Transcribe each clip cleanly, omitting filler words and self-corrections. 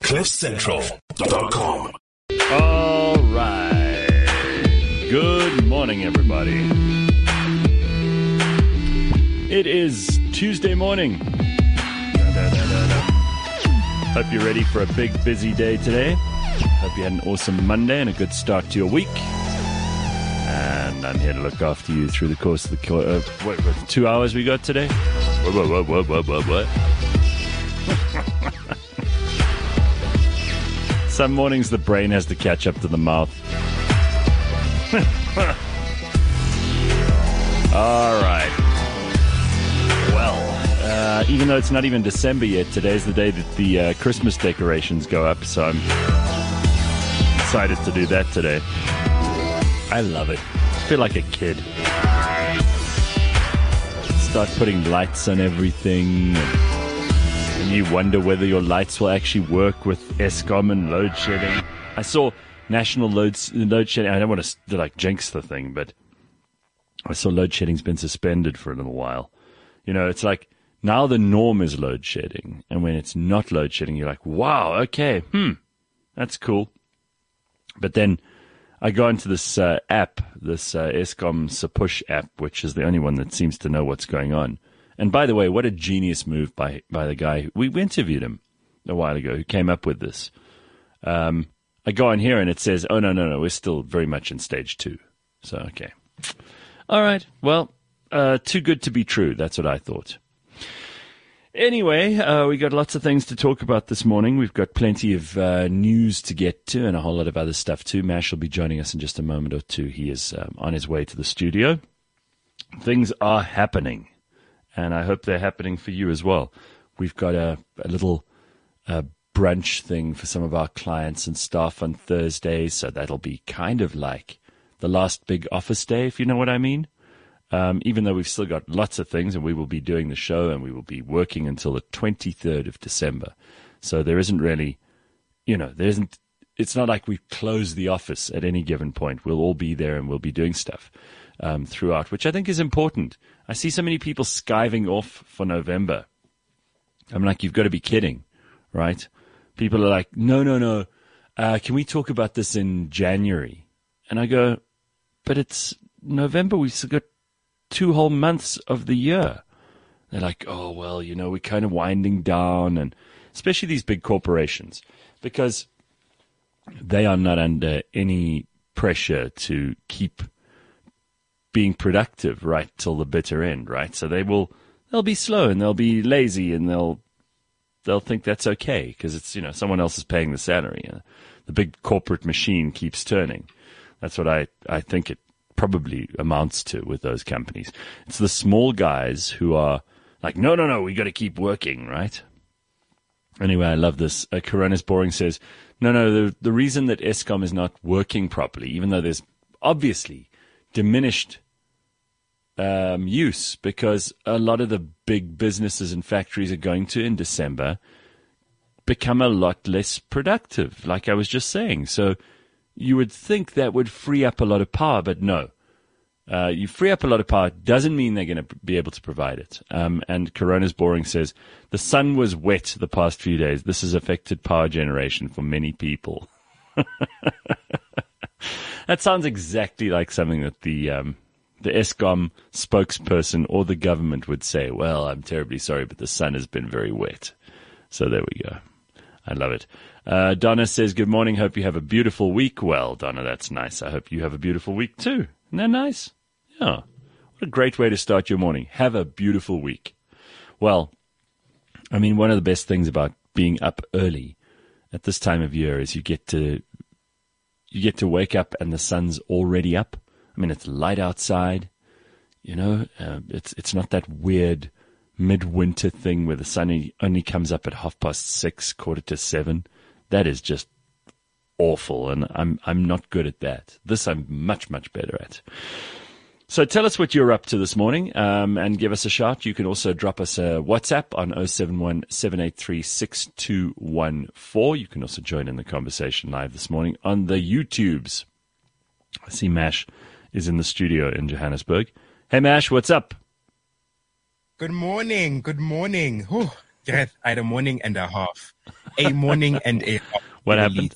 CliffCentral.com. All right. Good morning, everybody. It is Tuesday morning. Hope you're ready for a big, busy day today. Hope you had an awesome Monday and a good start to your week. And I'm here to look after you through the course of the... what, 2 hours we got today? What? Some mornings the brain has to catch up to the mouth. All right. Well, even though it's not even December yet, today's the day that the Christmas decorations go up, so I'm excited to do that today. I love it. I feel like a kid. Start putting lights on everything, and you wonder whether your lights will actually work with Eskom and load shedding. I saw national load shedding. I don't want to jinx the thing, but I saw load shedding's been suspended for a little while. You know, it's like now the norm is load shedding, and when it's not load shedding, you're like, wow, okay, that's cool. But then I go into this app, this Eskom Sapush app, which is the only one that seems to know what's going on. And by the way, what a genius move by the guy. We interviewed him a while ago who came up with this. I go on here and it says, oh, no, we're still very much in stage 2. So, okay. All right. Well, too good to be true. That's what I thought. Anyway, we got lots of things to talk about this morning. We've got plenty of news to get to and a whole lot of other stuff too. Mash will be joining us in just a moment or two. He is on his way to the studio. Things are happening, and I hope they're happening for you as well. We've got a little brunch thing for some of our clients and staff on Thursday, so that'll be kind of like the last big office day, if you know what I mean. Even though we've still got lots of things, and we will be doing the show and we will be working until the 23rd of December. So there isn't really, it's not like we've closed the office at any given point. We'll all be there and we'll be doing stuff throughout, which I think is important. I see so many people skiving off for November. I'm like, you've got to be kidding, right? People are like, no. Can we talk about this in January? And I go, but it's November. We've still got 2 whole months of the year. They're like, oh, well, we're kind of winding down, and especially these big corporations, because they are not under any pressure to keep being productive right till the bitter end, right? So they'll be slow and they'll be lazy and they'll think that's okay because it's, someone else is paying the salary. The big corporate machine keeps turning. That's what I think it probably amounts to with those companies. It's the small guys who are like, no, we got to keep working, right? Anyway, I love this. Corona's Boring says, no, the reason that Eskom is not working properly, even though there's obviously diminished use, because a lot of the big businesses and factories are going to, in December, become a lot less productive, like I was just saying. So you would think that would free up a lot of power, but no. You free up a lot of power doesn't mean they're going to be able to provide it. And Corona's Boring says, the sun was wet the past few days. This has affected power generation for many people. That sounds exactly like something that the Eskom spokesperson or the government would say. Well, I'm terribly sorry, but the sun has been very wet. So there we go. I love it. Donna says, good morning. Hope you have a beautiful week. Well, Donna, that's nice. I hope you have a beautiful week too. Isn't that nice? Yeah. What a great way to start your morning. Have a beautiful week. Well, I mean, one of the best things about being up early at this time of year is you get to wake up and the sun's already up. I mean, it's light outside. It's not that weird midwinter thing where the sun only comes up at 6:30, 6:45. That is just awful, and I'm not good at that. This I'm much, much better at. So tell us what you're up to this morning, and give us a shout. You can also drop us a WhatsApp on 071 783 6214. You can also join in the conversation live this morning on the YouTubes. I see Mash is in the studio in Johannesburg. Hey, Mash, what's up? Good morning. Good morning. Whew. Gareth, I had a morning and a half. A morning and a half. What happened?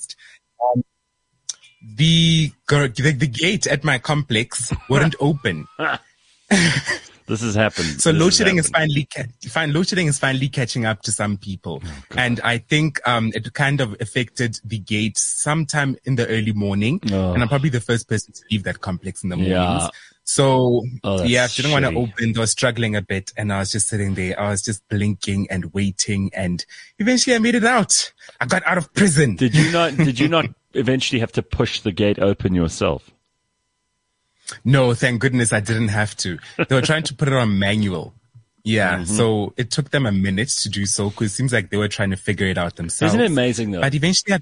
The gate at my complex wouldn't open. This has happened. So load shedding is finally catching up to some people. And I think it kind of affected the gate sometime in the early morning. And I'm probably the first person to leave that complex in the mornings. Yeah. So didn't want to shitty. open. I was struggling a bit and I was just sitting there. I was just blinking and waiting, and eventually I made it out. I got out of prison. Did you not eventually have to push the gate open yourself? No, thank goodness I didn't have to. They were trying to put it on manual. Yeah, so it took them a minute to do so because it seems like they were trying to figure it out themselves. Isn't it amazing though? But eventually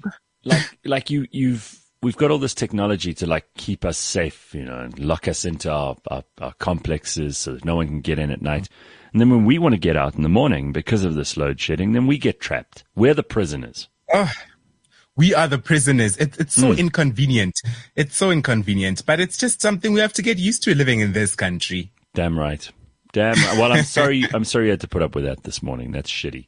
We've got all this technology to like keep us safe, and lock us into our complexes so that no one can get in at night. And then when we want to get out in the morning because of this load shedding, then we get trapped. We're the prisoners. Oh, we are the prisoners. It's so inconvenient. It's so inconvenient, but it's just something we have to get used to living in this country. Damn right. Damn. Well, I'm sorry. I'm sorry you had to put up with that this morning. That's shitty.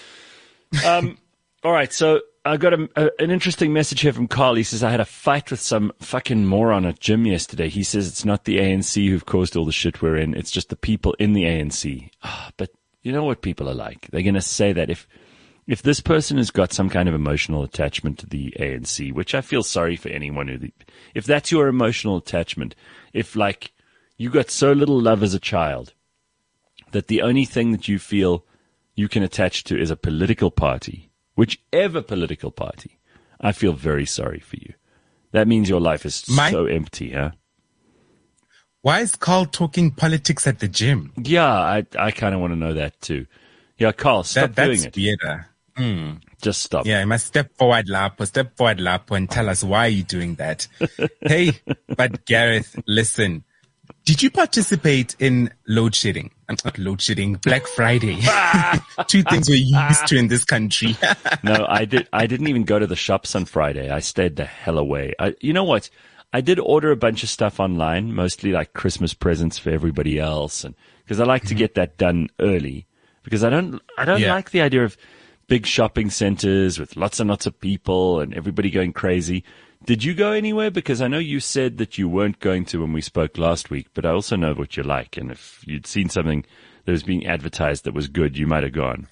All right. So I got an interesting message here from Carl. He says, I had a fight with some fucking moron at gym yesterday. He says it's not the ANC who've caused all the shit we're in. It's just the people in the ANC. But you know what people are like. They're going to say that if this person has got some kind of emotional attachment to the ANC, which I feel sorry for anyone if that's your emotional attachment, if like you got so little love as a child that the only thing that you feel you can attach to is a political party, whichever political party, I feel very sorry for you. That means your life is so empty, huh? Why is Carl talking politics at the gym? Yeah, I kind of want to know that too. Yeah, Carl, stop doing it. That's weirder. Just stop. Yeah, you must step forward, Lapo, and tell us why you're doing that. Hey, but Gareth, listen. Did you participate in load shedding? Not load shedding, Black Friday. Two things we're used to in this country. No, I didn't even go to the shops on Friday. I stayed the hell away. You know what? I did order a bunch of stuff online, mostly like Christmas presents for everybody else, and because I like to get that done early. Because I don't like the idea of big shopping centers with lots and lots of people and everybody going crazy. Did you go anywhere? Because I know you said that you weren't going to when we spoke last week, but I also know what you like. And if you'd seen something that was being advertised that was good, you might have gone.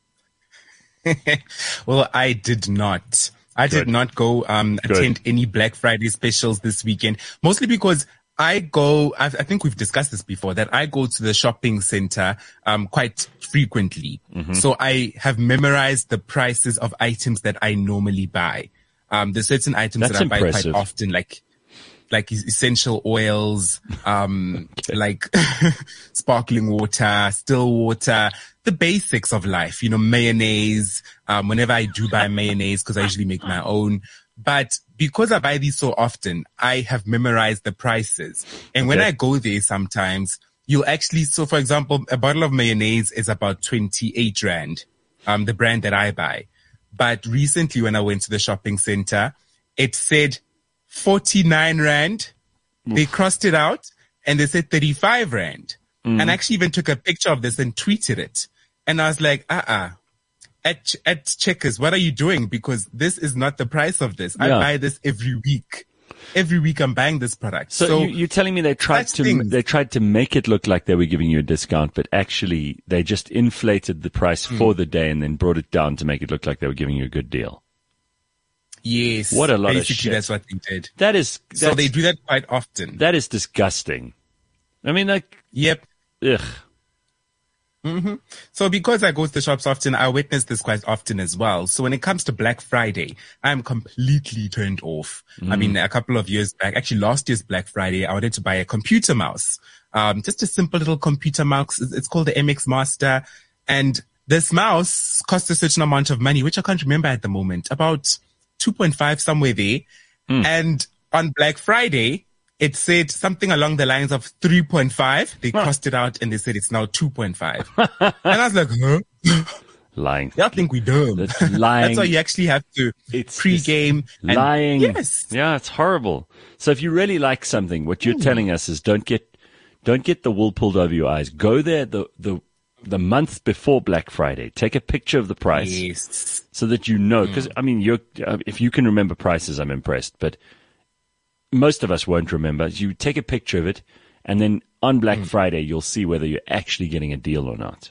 Well, I did not. I did not go attend any Black Friday specials this weekend, mostly because I think we've discussed this before, that I go to the shopping center quite frequently. So I have memorized the prices of items that I normally buy. There's certain items that I buy quite often, like essential oils, like sparkling water, still water, the basics of life, mayonnaise, whenever I do buy mayonnaise, because I usually make my own. But because I buy these so often, I have memorized the prices. And when I go there sometimes, you'll actually, so for example, a bottle of mayonnaise is about 28 Rand, the brand that I buy. But recently when I went to the shopping center, it said 49 Rand. They crossed it out and they said 35 Rand. And I actually even took a picture of this and tweeted it. And I was like, At Checkers, what are you doing? Because this is not the price of this. I buy this every week. Every week I'm buying this product. So you're telling me they tried to make it look like they were giving you a discount, but actually they just inflated the price for the day and then brought it down to make it look like they were giving you a good deal. Yes. What a lot of shit. Basically, that's what they did. So they do that quite often. That is disgusting. I mean, like, yep. Ugh. So because I go to the shops often, I witness this quite often as well. So when it comes to Black Friday, I'm completely turned off. I mean, a couple of years back, actually last year's Black Friday, I wanted to buy a computer mouse. Just a simple little computer mouse. It's called the MX Master. And this mouse cost a certain amount of money, which I can't remember at the moment, about 2.5 somewhere there. And on Black Friday, it said something along the lines of 3.5. They crossed it out and they said it's now 2.5. And I was like, huh? Lying. Y'all think we dumb. That's lying. That's why you actually have to pre-game. Lying. Yes. Yeah, it's horrible. So if you really like something, what you're telling us is don't get the wool pulled over your eyes. Go there. The the month before Black Friday. Take a picture of the price so that you know. Because, I mean, if you can remember prices, I'm impressed. But most of us won't remember. You take a picture of it, and then on Black Friday, you'll see whether you're actually getting a deal or not.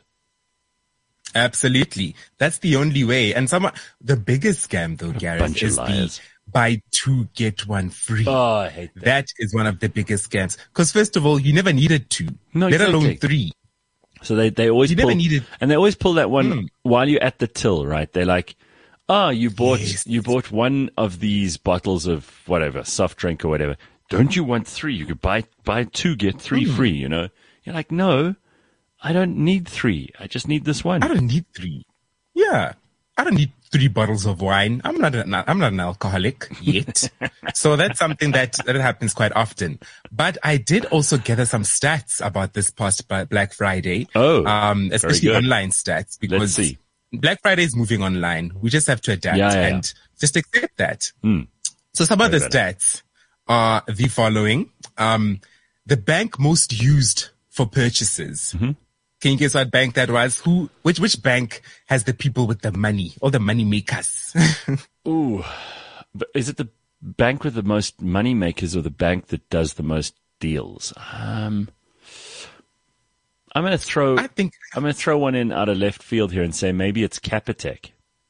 Absolutely. That's the only way. And the biggest scam, though, Gareth, is the buy two, get one free. Oh, I hate that. That is one of the biggest scams. Because first of all, you never needed two, let alone three. So they always never needed, and they always pull that one while you're at the till, right? They're like, you bought one of these bottles of whatever, soft drink or whatever. Don't you want three? You could buy two, get three free, you know? You're like, no, I don't need three. I just need this one. I don't need three. Yeah. I don't need 3 bottles of wine. I'm not an alcoholic yet. So that's something that happens quite often. But I did also gather some stats about this past Black Friday. Especially online stats, because Black Friday is moving online. We just have to adapt and just accept that. So some of the stats are the following. The bank most used for purchases. Can you guess what bank that was? Which bank has the people with the money, all the money makers? Ooh, but is it the bank with the most money makers or the bank that does the most deals? I'm going to throw one in out of left field here and say maybe it's Capitec.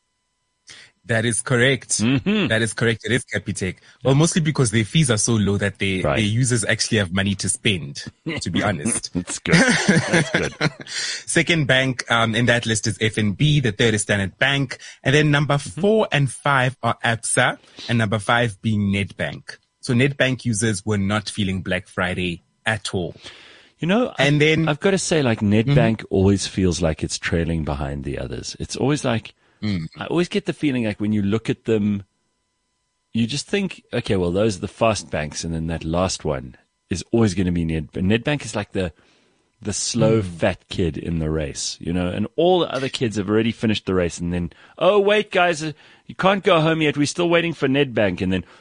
That is correct. That is correct. It is Capitec. Well, mostly because their fees are so low that their users actually have money to spend, to be honest. That's good. That's good. Second bank in that list is FNB. The third is Standard Bank. And then number 4 and 5 are Absa, and number 5 being Nedbank. So Nedbank users were not feeling Black Friday at all. You know, and then I've got to say, like, Nedbank always feels like it's trailing behind the others. It's always like, I always get the feeling like when you look at them, you just think, okay, well, those are the fast banks, and then that last one is always going to be Nedbank. Nedbank is like the slow, fat kid in the race, you know, and all the other kids have already finished the race, and then, oh, wait, guys, you can't go home yet. We're still waiting for Nedbank, and then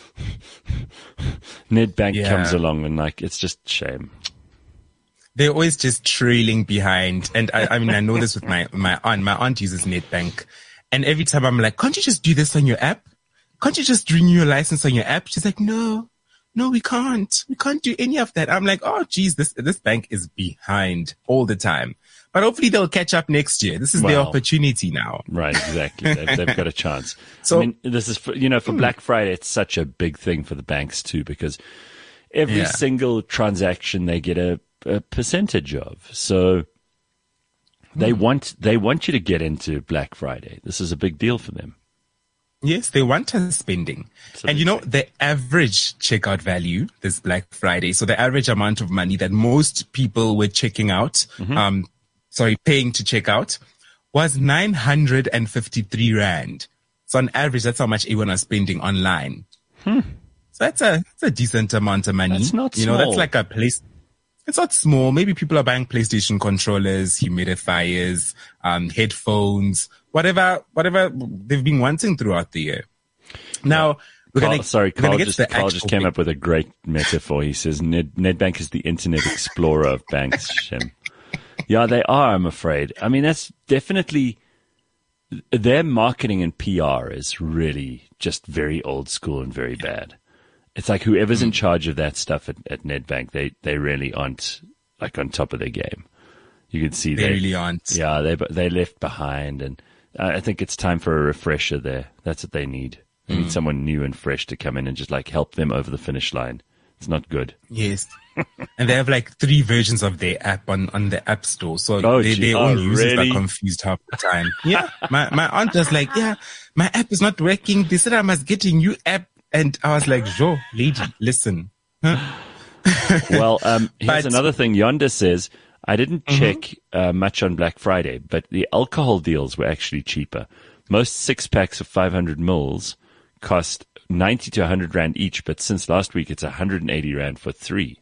Nedbank comes along, and like, it's just shame. They're always just trailing behind. And I mean, I know this with my aunt. My aunt uses Nedbank. And every time I'm like, can't you just do this on your app? Can't you just renew your license on your app? She's like, no, we can't. We can't do any of that. I'm like, oh, geez, this bank is behind all the time. But hopefully they'll catch up next year. This is their opportunity now. Right, exactly. They've got a chance. So, I mean, this is, for Black Friday, it's such a big thing for the banks too, because every single transaction they get a percentage of. So they want you to get into Black Friday. This is a big deal for them. Yes, they want us spending. And you know, the average checkout value this Black Friday, so the average amount of money that most people were checking out, paying to check out, was 953 Rand. So on average, that's how much everyone was spending online. So that's a decent amount of money. That's not small. That's like a place. It's not small. Maybe people are buying PlayStation controllers, humidifiers, headphones, whatever they've been wanting throughout the year. Now, Carl just came up with a great metaphor. He says Nedbank is the Internet Explorer of banks, Shem. Yeah, they are, I'm afraid. I mean, that's definitely their marketing and PR is really just very old school and very bad. It's like whoever's in charge of that stuff at Nedbank, they really aren't like on top of their game. You can see they really aren't. Yeah, they left behind, and I think it's time for a refresher there. That's what they need. They need someone new and fresh to come in and just like help them over the finish line. It's not good. Yes. And they have like 3 versions of their app on the App Store. So their own users are confused half the time. Yeah. My aunt was like, yeah, my app is not working. They said I must get a new app. And I was like, "Jo, lady, listen." Well, here's another thing. Yonder says, I didn't check much on Black Friday, but the alcohol deals were actually cheaper. Most 6 packs of 500 mils cost 90 to 100 Rand each, but since last week, it's 180 Rand for 3.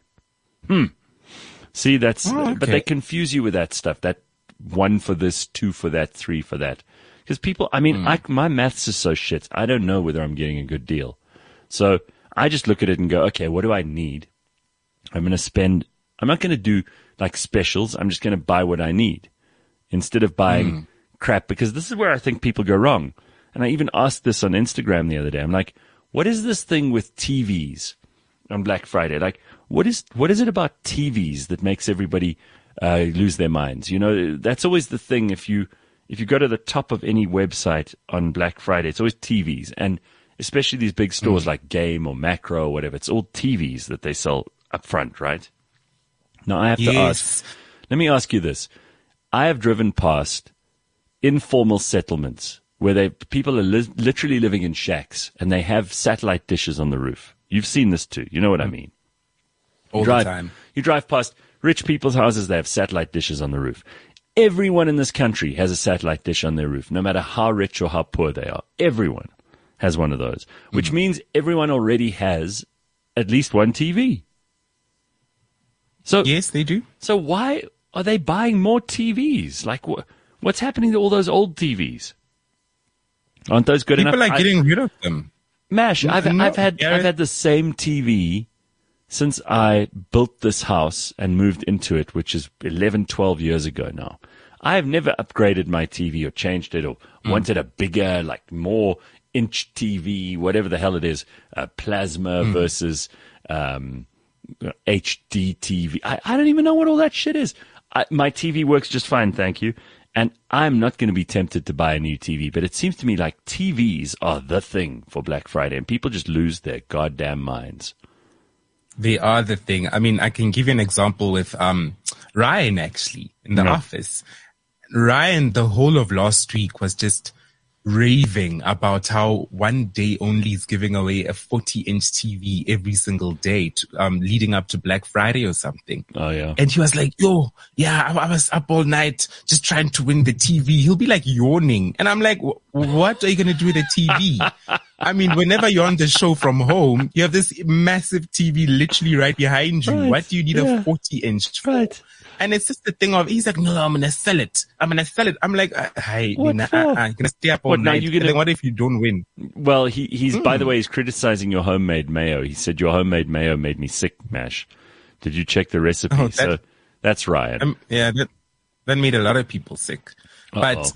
See, but they confuse you with that stuff. That 1 for this, 2 for that, 3 for that. Because people, I mean, my maths is so shit. I don't know whether I'm getting a good deal. So I just look at it and go, okay, what do I need? I'm not going to do like specials. I'm just going to buy what I need. instead of buying crap, because this is where I think people go wrong. And I even asked this on Instagram the other day. I'm like, what is this thing with TVs on Black Friday? Like, what is it about TVs that makes everybody lose their minds? You know, that's always the thing. If you go to the top of any website on Black Friday, it's always TVs, and especially these big stores like Game or Macro or whatever. It's all TVs that they sell up front, right? Now I have to ask. Let me ask you this: I have driven past informal settlements where people are literally living in shacks and they have satellite dishes on the roof. You've seen this too. You know what I mean? All the time. You drive past rich people's houses, they have satellite dishes on the roof. Everyone in this country has a satellite dish on their roof, no matter how rich or how poor they are. Everyone has one of those, which means everyone already has at least one TV. So yes, they do. So why are they buying more TVs? Like, what's happening to all those old TVs? Aren't those good enough? People are getting rid of them. Mash, I've had the same TV since I built this house and moved into it, which is 11, 12 years ago now. I have never upgraded my TV or changed it or wanted a bigger, like more inch TV, whatever the hell it is, plasma versus HD TV. I don't even know what all that shit is. My TV works just fine, thank you. And I'm not going to be tempted to buy a new TV, but it seems to me like TVs are the thing for Black Friday, and people just lose their goddamn minds. They are the thing. I mean, I can give you an example with Ryan, actually, in the office. Ryan, the whole of last week, was just raving about how one day only is giving away a 40-inch TV every single day leading up to Black Friday or something. Oh, yeah. And he was like, yo, yeah, I was up all night just trying to win the TV. He'll be like yawning. And I'm like, what are you going to do with the TV? I mean, whenever you're on the show from home, you have this massive TV literally right behind you. Right. What do you need a 40-inch for? Right. And it's just the thing of, he's like, no, I'm going to sell it. I'm like, hi, you're going to stay up all night. Then what if you don't win? Well, he's by the way, he's criticizing your homemade mayo. He said your homemade mayo made me sick, Mash. Did you check the recipe? Oh, so that's Ryan. Yeah, that made a lot of people sick. But,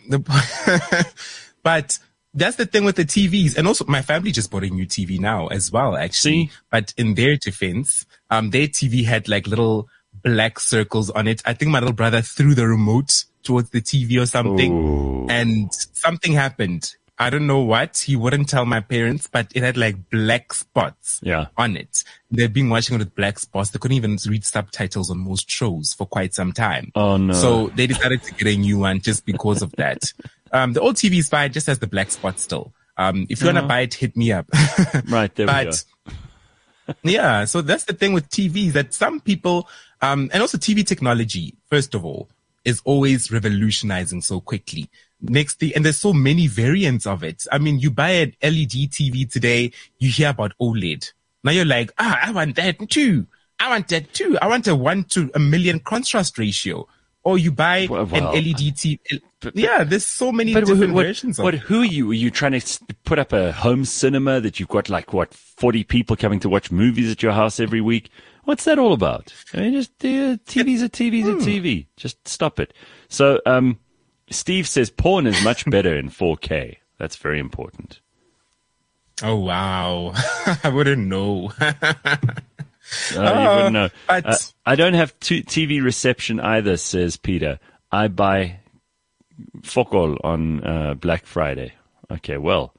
but that's the thing with the TVs. And also my family just bought a new TV now as well, actually. See? But in their defense, their TV had like little black circles on it. I think my little brother threw the remote towards the TV or something. Ooh. And something happened. I don't know what. He wouldn't tell my parents, but it had like black spots on it. They've been watching it with black spots. They couldn't even read subtitles on most shows for quite some time. Oh no. So they decided to get a new one just because of that. The old TV is fine, just has the black spots still. If you want to buy it, hit me up. Right, there we go. Yeah, so that's the thing with TVs, that some people, and also TV technology, first of all, is always revolutionizing so quickly. Next thing, and there's so many variants of it. I mean, you buy an LED TV today, you hear about OLED. Now you're like, I want that too. I want that too. I want a 1:1,000,000 contrast ratio. Or you buy an LED TV. Yeah, there's so many different versions of it. Who are you? Are you trying to put up a home cinema that you've got 40 people coming to watch movies at your house every week? What's that all about? I mean, just TV's a TV. Just stop it. So, Steve says porn is much better in 4K. That's very important. Oh, wow. I wouldn't know. You wouldn't know. But I don't have TV reception either, says Peter. I buy Fokol on Black Friday. Okay, well,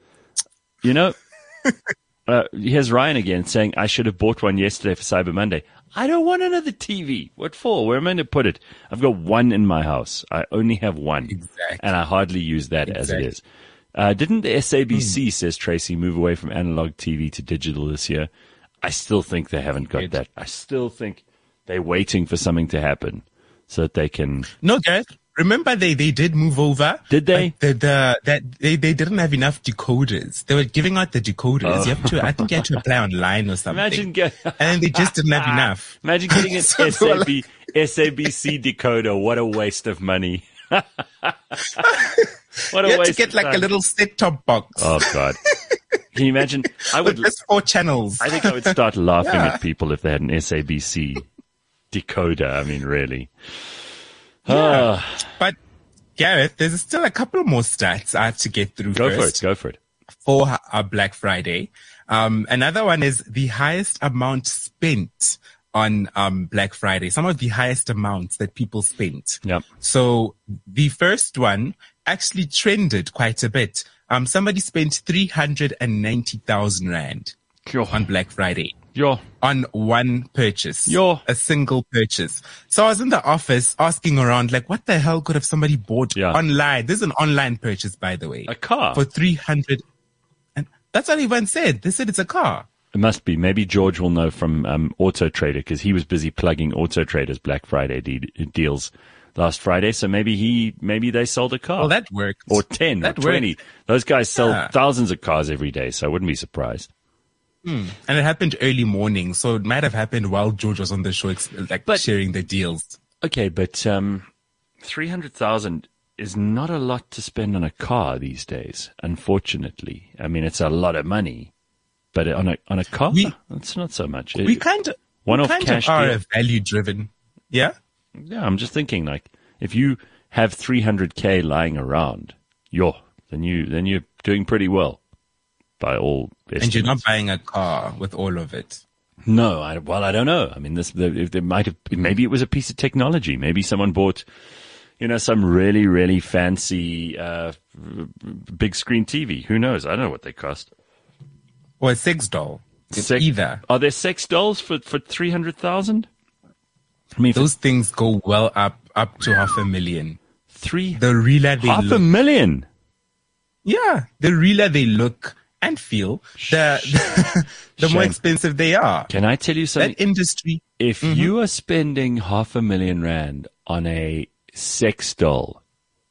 here's Ryan again saying, I should have bought one yesterday for Cyber Monday. I don't want another TV. What for? Where am I going to put it? I've got one in my house. I only have one. Exactly. And I hardly use that as it is. Didn't the SABC, says Tracy, move away from analog TV to digital this year? I still think they haven't got that. I still think they're waiting for something to happen so that they can. No, guys. Remember they did move over. Did they? They didn't have enough decoders. They were giving out the decoders. I think you had to apply online or something. And they just didn't have enough. Imagine getting an SABC decoder. What a waste of money. What a you had waste to get like a little set-top box. Oh God. Can you imagine? I would just 4 channels. I think I would start laughing at people if they had an SABC decoder. I mean, really. Yeah. But Gareth, there's still a couple more stats I have to get through first. Go for it. For our Black Friday. Another one is the highest amount spent on Black Friday. Some of the highest amounts that people spent. Yep. So the first one actually trended quite a bit. Somebody spent 390,000 Rand on Black Friday. On one purchase. A single purchase. So I was in the office asking around, like, what the hell could have somebody bought online? This is an online purchase, by the way. A car. For 300. And that's what everyone said. They said it's a car. It must be. Maybe George will know from Auto Trader, because he was busy plugging Auto Trader's Black Friday deals last Friday. So maybe they sold a car. Well, that worked. Or 10 or 20. Those guys sell thousands of cars every day, so I wouldn't be surprised. And it happened early morning, so it might have happened while George was on the show, sharing the deals. Okay, but 300,000 is not a lot to spend on a car these days, unfortunately. I mean, it's a lot of money, but on a car, it's not so much. We kind of are value driven. Yeah? Yeah, I'm just thinking, like, if you have 300K lying around, then you're doing pretty well. By all estimates. And you're not buying a car with all of it. No, I don't know. I mean, maybe it was a piece of technology. Maybe someone bought, some really, really fancy, big screen TV. Who knows? I don't know what they cost. Or a sex doll. Either. Are there sex dolls for 300,000? I mean, those things go well up to 500,000. The realer they look. 500,000? Yeah. The realer they look and feel, the more expensive they are. Can I tell you something? That industry. If you are spending 500,000 Rand on a sex doll,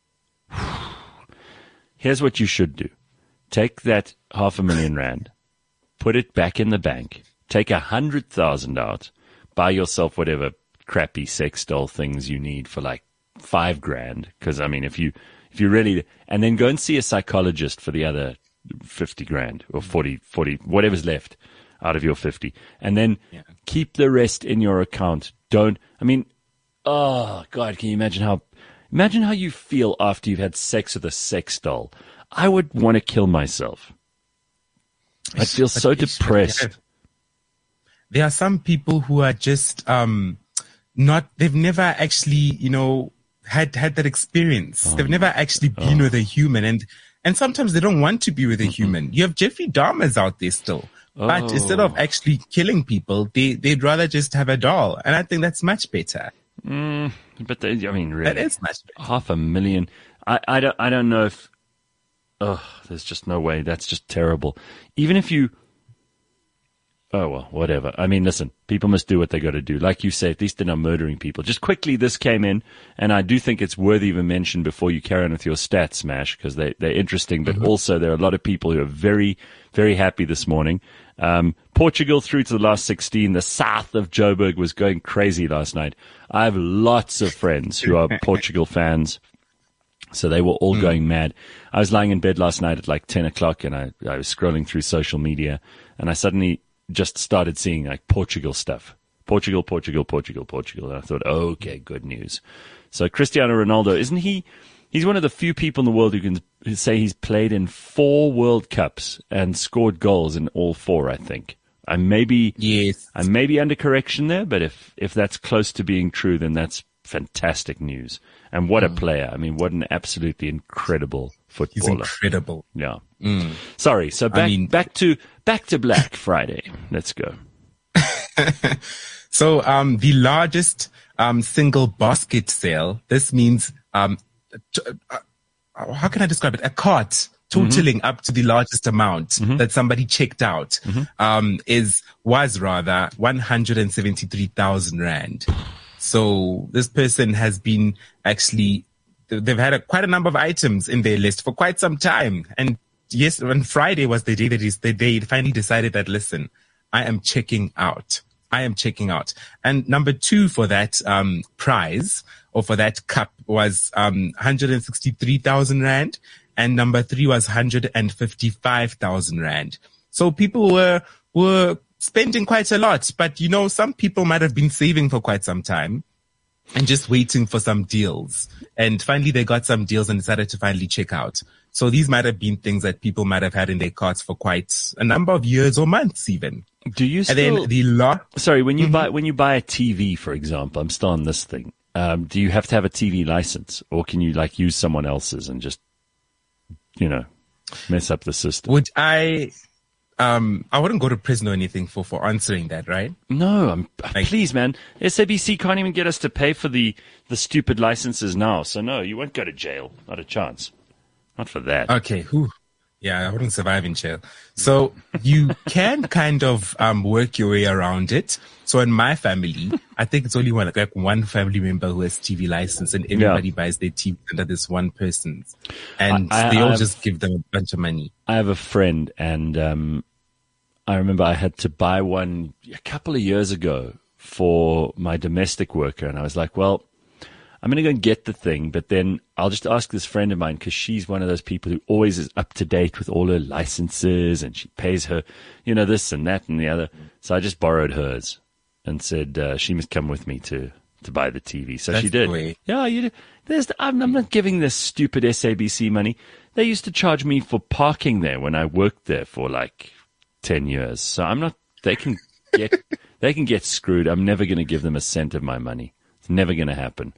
here's what you should do. Take that 500,000 Rand, put it back in the bank, take 100,000 out, buy yourself whatever crappy sex doll things you need for like $5,000. Because I mean, if you really, and then go and see a psychologist for the other 50,000 or 40, whatever's left out of your 50. And then keep the rest in your account. Oh God, can you imagine how you feel after you've had sex with a sex doll? I would want to kill myself. I feel so depressed. There are some people who are just, they've never actually, had that experience. They've never actually been with a human, and sometimes they don't want to be with a human. You have Jeffrey Dahmers out there still. But instead of actually killing people, they'd rather just have a doll. And I think that's much better. But really, that is much better. 500,000. I don't know if, there's just no way. That's just terrible. Even if you, whatever. I mean, listen, people must do what they got to do. Like you say, at least they're not murdering people. Just quickly, this came in, and I do think it's worthy of a mention before you carry on with your stats, Mash, because they're interesting, but also there are a lot of people who are very, very happy this morning. Portugal through to the last 16. The south of Joburg was going crazy last night. I have lots of friends who are Portugal fans, so they were all going mad. I was lying in bed last night at like 10 o'clock, and I was scrolling through social media, and I suddenly just started seeing like Portugal stuff. Portugal. And I thought, okay, good news. So Cristiano Ronaldo, isn't he? He's one of the few people in the world who can say he's played in 4 World Cups and scored goals in all 4, I think. I may be under correction there, but if that's close to being true, then that's fantastic news. And what a player. I mean, what an absolutely incredible footballer. He's incredible. Yeah. Sorry. So back to Black Friday. Let's go. So, the largest, single basket sale, this means, how can I describe it? A cart totaling up to the largest amount that somebody checked out, was 173,000 Rand. So this person has been actually, they've had quite a number of items in their list for quite some time. And yes, on Friday was the day that they finally decided that, listen, I am checking out. And number 2 for that, prize, or for that cup, was 163,000 Rand. And number 3 was 155,000 Rand. So people were spending quite a lot, but some people might have been saving for quite some time. and just waiting for some deals. And finally they got some deals and decided to finally check out. So these might have been things that people might have had in their carts for quite a number of years or months even. Do you still... And then the lot... Sorry, when you buy a TV, for example, I'm still on this thing. Do you have to have a TV license, or can you like use someone else's and just, mess up the system? Would I wouldn't go to prison or anything for answering that, right? No, please, man. SABC can't even get us to pay for the stupid licenses now. So no, you won't go to jail. Not a chance. Not for that. Okay. Whew. Yeah, I wouldn't survive in jail. So you can kind of work your way around it. So in my family, I think it's only one family member who has TV license, and everybody buys their TV under this one person's, and they all just give them a bunch of money. I have a friend, and I remember I had to buy one a couple of years ago for my domestic worker, and I was like, well, I'm going to go and get the thing, but then I'll just ask this friend of mine, because she's one of those people who always is up to date with all her licenses, and she pays her, this and that and the other. So I just borrowed hers and said she must come with me to buy the TV. So That's she did. The way. Yeah, you do. I'm not giving this stupid SABC money. They used to charge me for parking there when I worked there for like 10 years. So I'm not. They can get screwed. I'm never going to give them a cent of my money. Never going to happen.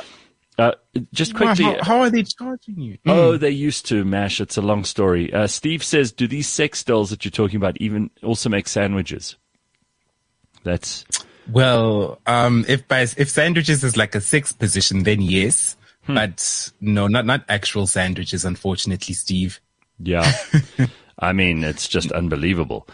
Just quickly. How are they charging you? Oh, they used to, Mash. It's a long story. Steve says, do these sex dolls that you're talking about even also make sandwiches? That's... Well, if sandwiches is like a sex position, then yes. But no, not actual sandwiches, unfortunately, Steve. Yeah. I mean, it's just unbelievable.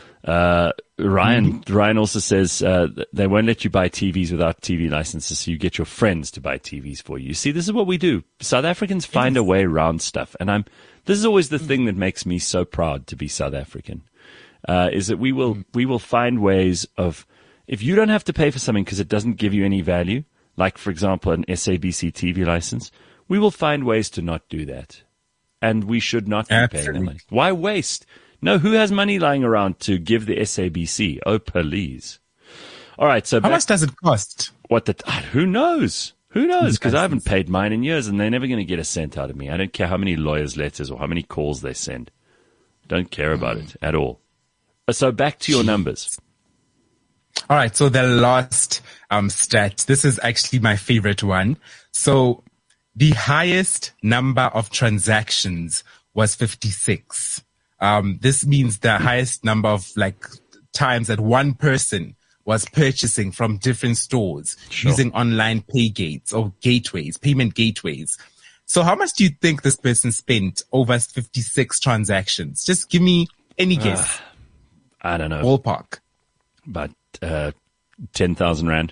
Ryan also says they won't let you buy TVs without TV licenses, so you get your friends to buy TVs for you. See, this is what we do. South Africans find a way around stuff, and this is always the thing that makes me so proud to be South African. Is that we will find ways of, if you don't have to pay for something because it doesn't give you any value, like for example an SABC TV license, we will find ways to not do that. And we should not be paying the money. Why waste? No, who has money lying around to give the SABC? Oh, please. All right. So how much does it cost? Who knows? Who knows? Because I haven't paid mine in years, and they're never going to get a cent out of me. I don't care how many lawyers' letters or how many calls they send. Don't care about it at all. So back to your numbers. All right. So the last stat. This is actually my favorite one. So the highest number of transactions was 56. This means the highest number of times that one person was purchasing from different stores using online pay gates or payment gateways. So how much do you think this person spent over 56 transactions? Just give me any guess. I don't know. Ballpark. But 10,000 Rand.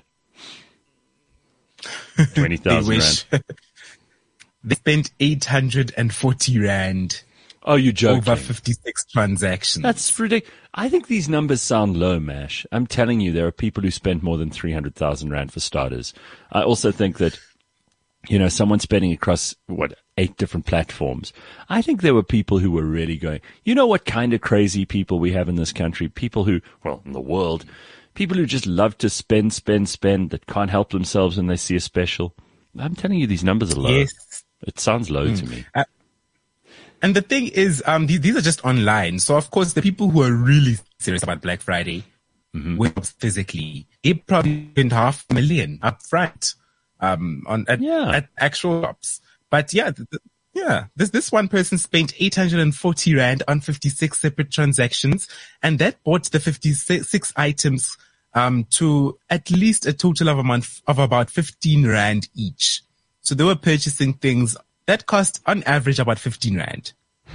20,000 Rand. They spent 840 Rand. Oh, you're joking. Over 56 transactions. That's ridiculous. I think these numbers sound low, Mash. I'm telling you, there are people who spent more than 300,000 Rand for starters. I also think that, someone spending across, 8 different platforms. I think there were people who were really going, what kind of crazy people we have in this country? People who, in the world, people who just love to spend, that can't help themselves when they see a special. I'm telling you, these numbers are low. Yes. It sounds low to me. And the thing is, these are just online. So, of course, the people who are really serious about Black Friday, went physically, they probably spent 500,000 up front at actual shops. But this one person spent 840 Rand on 56 separate transactions, and that bought the 56 items to at least a total of about 15 Rand each. So they were purchasing things that cost on average about 15 Rand.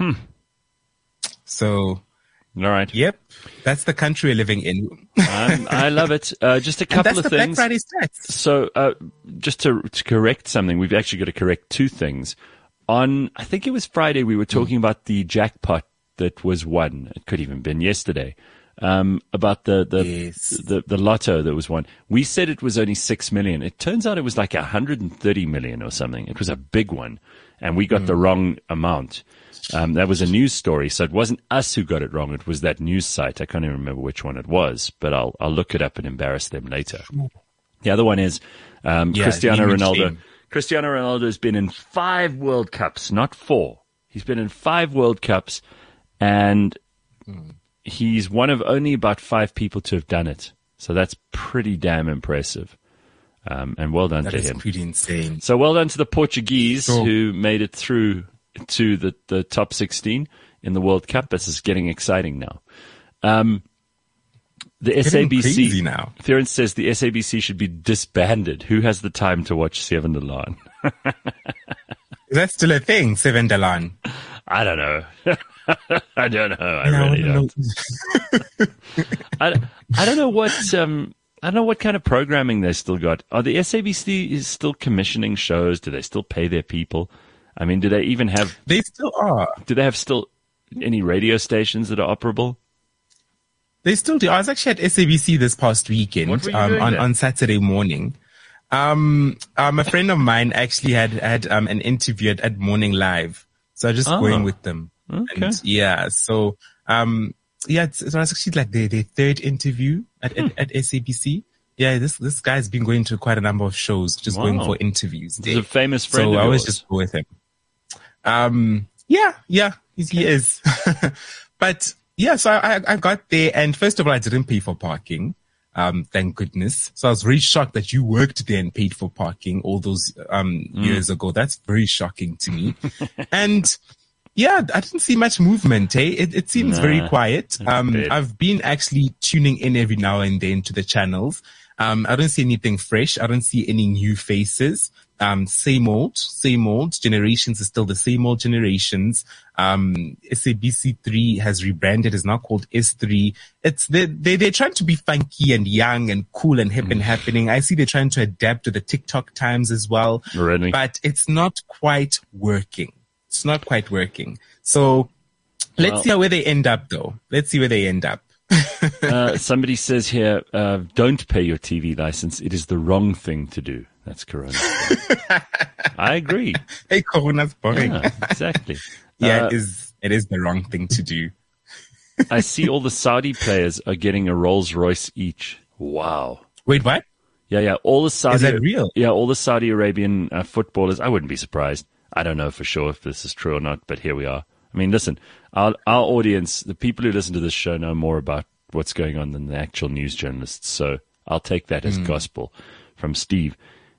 So, all right. Yep. That's the country we're living in. I love it. Just a couple of things. Black Friday stats. So, just to correct something, we've actually got to correct 2 things. I think it was Friday, we were talking about the jackpot that was won. It could even have been yesterday. About the lotto that was won. We said it was only 6 million. It turns out it was like 130 million or something. It was a big one, and we got the wrong amount. That was a news story, so it wasn't us who got it wrong. It was that news site. I can't even remember which one it was, but I'll look it up and embarrass them later. The other one is Cristiano Ronaldo. Shame. Cristiano Ronaldo has been in 5 World Cups, not 4. He's been in 5 World Cups, and he's one of only about 5 people to have done it. So that's pretty damn impressive. And well done to him. That's pretty insane. So well done to the Portuguese who made it through to the top 16 in the World Cup. This is getting exciting now. The SABC now. Theron says the SABC should be disbanded. Who has the time to watch Seven de Laan? Is that still a thing, Seven de Laan? I don't know. I don't know. I really don't. I don't know what I don't know what kind of programming they still got. Are the SABC still commissioning shows? Do they still pay their people? I mean, do they even have? They still are. Do they have still any radio stations that are operable? They still do. I was actually at SABC this past weekend on Saturday morning. A friend of mine actually had an interview at Morning Live, so I was just going with them. Okay. And so it was actually like their third interview at SABC. Yeah, this guy's been going to quite a number of shows, just going for interviews. He's a famous friend of yours. So I always just go with him. He is. But yeah, so I got there, and first of all, I didn't pay for parking. Thank goodness. So I was very shocked that you worked there and paid for parking all those years ago. That's very shocking to me. And yeah, I didn't see much movement. It seems very quiet. I've been actually tuning in every now and then to the channels. I don't see anything fresh. I don't see any new faces. Same old. Generations is still the same old generations. SABC3 has rebranded, is now called S3. They're trying to be funky and young and cool and hip and happening. I see they're trying to adapt to the TikTok times as well. Really? But it's not quite working. So let's see where they end up though. Somebody says here, don't pay your TV license. It is the wrong thing to do. That's Corona. I agree. Hey, Corona's boring. Yeah, exactly. It is the wrong thing to do. I see all the Saudi players are getting a Rolls Royce each. Wow. Wait, what? Yeah. All the Saudi, is that real? Yeah, all the Saudi Arabian footballers. I wouldn't be surprised. I don't know for sure if this is true or not, but here we are. I mean, listen, our audience, the people who listen to this show know more about what's going on than the actual news journalists. So I'll take that as gospel from Steve.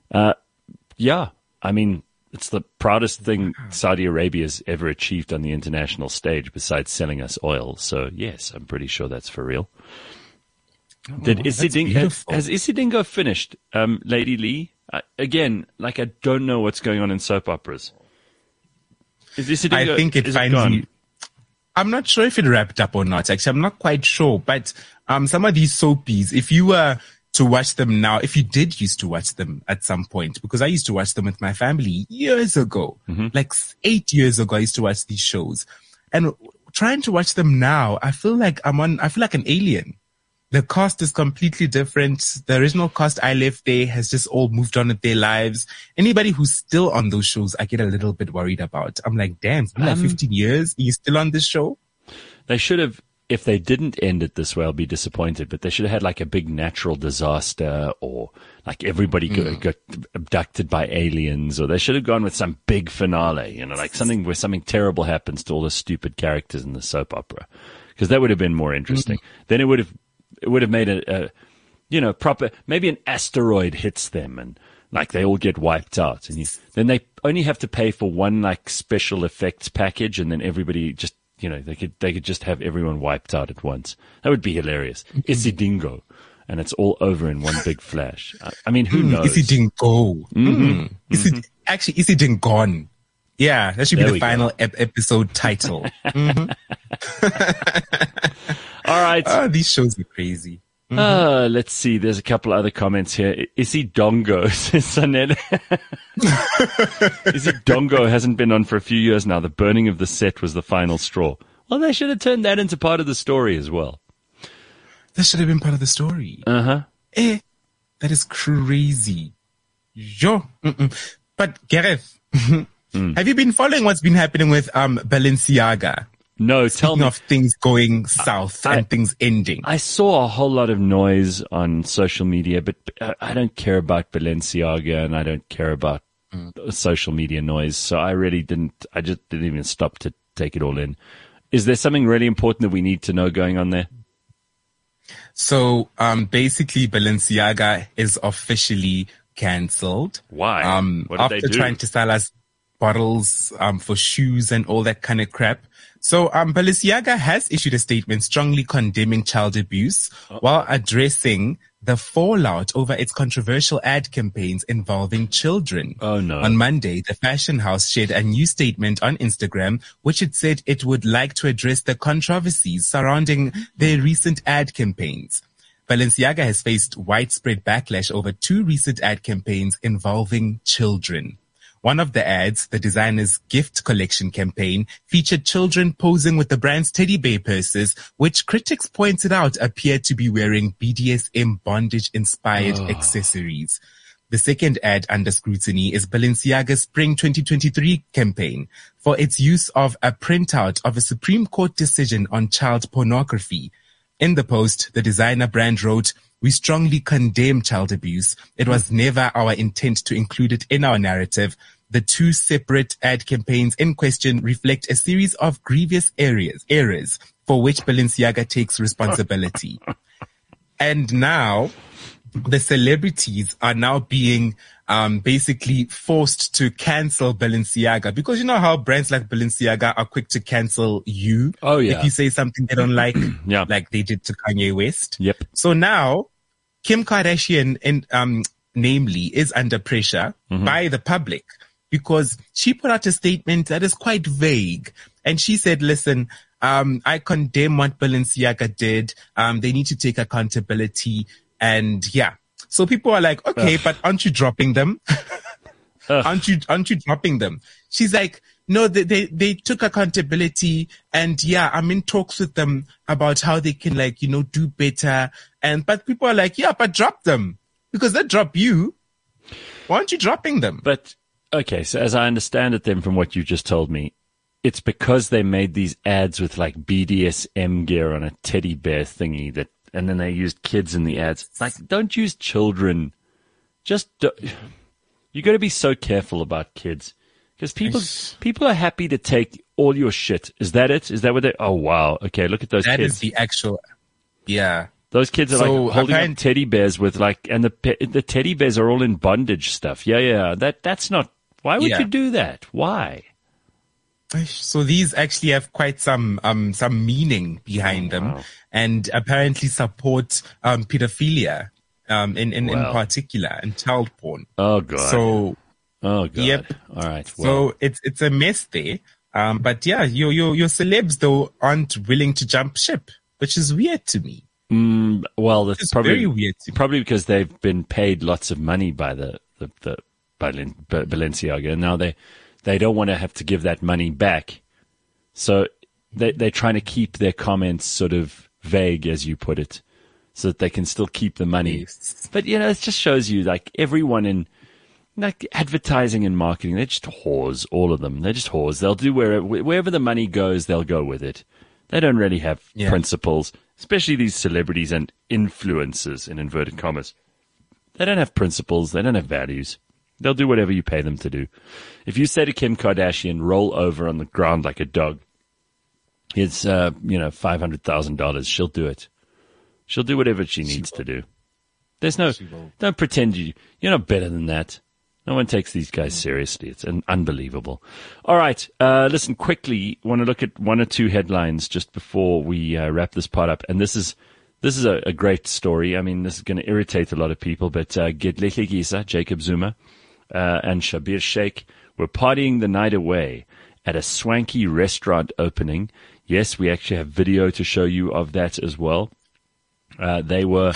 I mean, it's the proudest thing Saudi Arabia's ever achieved on the international stage besides selling us oil. So yes, I'm pretty sure that's for real. Has Isidingo finished, Lady Lee? Again, like I don't know what's going on in soap operas. Is Isidingo, I think it finally. I'm not sure if it wrapped up or not. Actually, I'm not quite sure. But some of these soapies, if you were to watch them now, if you did used to watch them at some point, because I used to watch them with my family years ago, like 8 years ago, I used to watch these shows, and trying to watch them now, I feel like an alien. The cast is completely different. The original cast I left there has just all moved on with their lives. Anybody who's still on those shows, I get a little bit worried about. I'm like, damn, it's been like 15 years. Are you still on this show? They should have, if they didn't end it this way, I'll be disappointed, but they should have had like a big natural disaster, or like everybody got abducted by aliens, or they should have gone with some big finale, like something where something terrible happens to all the stupid characters in the soap opera. Because that would have been more interesting. Then it would have made a proper, maybe an asteroid hits them and like they all get wiped out, and then they only have to pay for one like special effects package, and then everybody just, they could just have everyone wiped out at once. That would be hilarious. Isidingo, and it's all over in one big flash. I mean, who knows? Isidingo. Actually, Isidingon. Yeah, that should be the final episode title. All right. Oh, these shows are crazy. Let's see. There's a couple other comments here. Isidongo, says Sanet. Isidongo hasn't been on for a few years now. The burning of the set was the final straw. Well, they should have turned that into part of the story as well. That should have been part of the story. That is crazy. Yo. But Gareth, have you been following what's been happening with Balenciaga? No, tell me. Of things going south and things ending. I saw a whole lot of noise on social media, but I don't care about Balenciaga and I don't care about social media noise. So I just didn't even stop to take it all in. Is there something really important that we need to know going on there? So, basically Balenciaga is officially cancelled. Why? What did after they do? Trying to sell us bottles, for shoes and all that kind of crap. So, Balenciaga has issued a statement strongly condemning child abuse while addressing the fallout over its controversial ad campaigns involving children. Oh, no. On Monday, the fashion house shared a new statement on Instagram, which it said it would like to address the controversies surrounding their recent ad campaigns. Balenciaga has faced widespread backlash over 2 recent ad campaigns involving children. One of the ads, the designer's gift collection campaign, featured children posing with the brand's teddy bear purses, which critics pointed out appeared to be wearing BDSM bondage-inspired accessories. The second ad under scrutiny is Balenciaga's Spring 2023 campaign for its use of a printout of a Supreme Court decision on child pornography. In the post, the designer brand wrote, "We strongly condemn child abuse. It was never our intent to include it in our narrative. The 2 separate ad campaigns in question reflect a series of grievous errors for which Balenciaga takes responsibility." And now the celebrities are now being basically forced to cancel Balenciaga, because you know how brands like Balenciaga are quick to cancel you. Oh, yeah. If you say something they don't like, Yeah. like they did to Kanye West. Yep. So now Kim Kardashian, namely, is under pressure by the public because she put out a statement that is quite vague. And she said, listen, I condemn what Balenciaga did. They need to take accountability. And yeah. So people are like, okay, but aren't you dropping them? Aren't you dropping them? She's like, no, they took accountability, and yeah, I'm in talks with them about how they can, like, do better. But people are like, yeah, but drop them, because they drop you. Why aren't you dropping them? But okay, so as I understand it then from what you just told me, it's because they made these ads with like BDSM gear on a teddy bear thingy and then they used kids in the ads. Like, don't use children. You got to be so careful about kids, because people are happy to take all your shit. Is that it? Is that what they? Oh wow. Okay, look at those kids. That is the actual. Yeah. Those kids are like holding up teddy bears with like, and the teddy bears are all in bondage stuff. Yeah. That's not. Why would you do that? Why? So these actually have quite some meaning behind them, and apparently support pedophilia in particular, and child porn. Oh god. Oh god. Yep. All right. Well. So it's a mess there. But yeah, your celebs though aren't willing to jump ship, which is weird to me. Well, that's probably very weird to me. Probably because they've been paid lots of money by the Balenciaga, and now they don't want to have to give that money back. So they're trying to keep their comments sort of vague, as you put it, so that they can still keep the money. Yes. But, it just shows you, like, everyone in, like, advertising and marketing, they're just whores, all of them. They're just whores. They'll do wherever the money goes, they'll go with it. They don't really have principles, especially these celebrities and influencers, in inverted commas. They don't have principles. They don't have values. They'll do whatever you pay them to do. If you say to Kim Kardashian, roll over on the ground like a dog, it's, $500,000, she'll do it. She'll do whatever she needs to do. Don't pretend you're not better than that. No one takes these guys seriously. It's unbelievable. All right. Listen, quickly, want to look at one or two headlines just before we wrap this part up. And this is a great story. I mean, this is going to irritate a lot of people, but Gedlehle Gisa, Jacob Zuma, and Shabir Sheikh were partying the night away at a swanky restaurant opening. Yes, we actually have video to show you of that as well. They were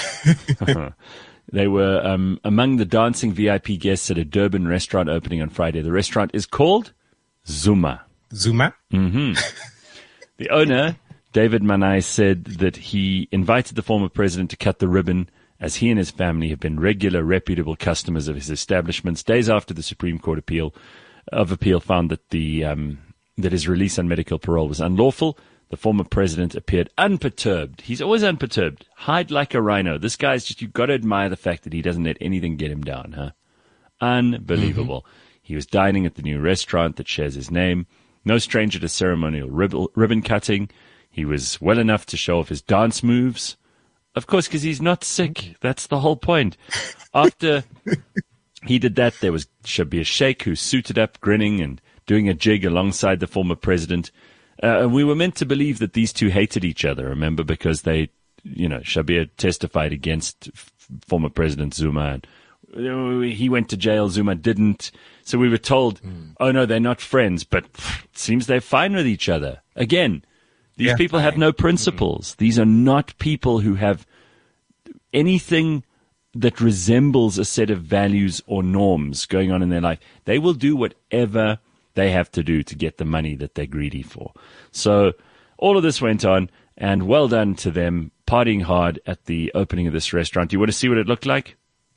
among the dancing VIP guests at a Durban restaurant opening on Friday. The restaurant is called Zuma. Zuma? Mm-hmm. The owner, David Manai, said that he invited the former president to cut the ribbon, as he and his family have been regular, reputable customers of his establishments. Days after the Supreme Court appeal found that the that his release on medical parole was unlawful. The former president appeared unperturbed. He's always unperturbed. Hide like a rhino. This guy's just, you've got to admire the fact that he doesn't let anything get him down, huh? Unbelievable. He was dining at the new restaurant that shares his name. No stranger to ceremonial ribbon cutting. He was well enough to show off his dance moves. Of course, because he's not sick. That's the whole point. After he did that, there was Shabir Sheikh, who suited up, grinning and doing a jig alongside the former president. We were meant to believe that these two hated each other, remember, because they, Shabir testified against former President Zuma. And he went to jail, Zuma didn't. So we were told, oh, no, they're not friends, but it seems they're fine with each other. Again, these people have no principles. These are not people who have anything that resembles a set of values or norms going on in their life. They will do whatever they have to do to get the money that they're greedy for. So all of this went on, and well done to them, partying hard at the opening of this restaurant. Do you want to see what it looked like?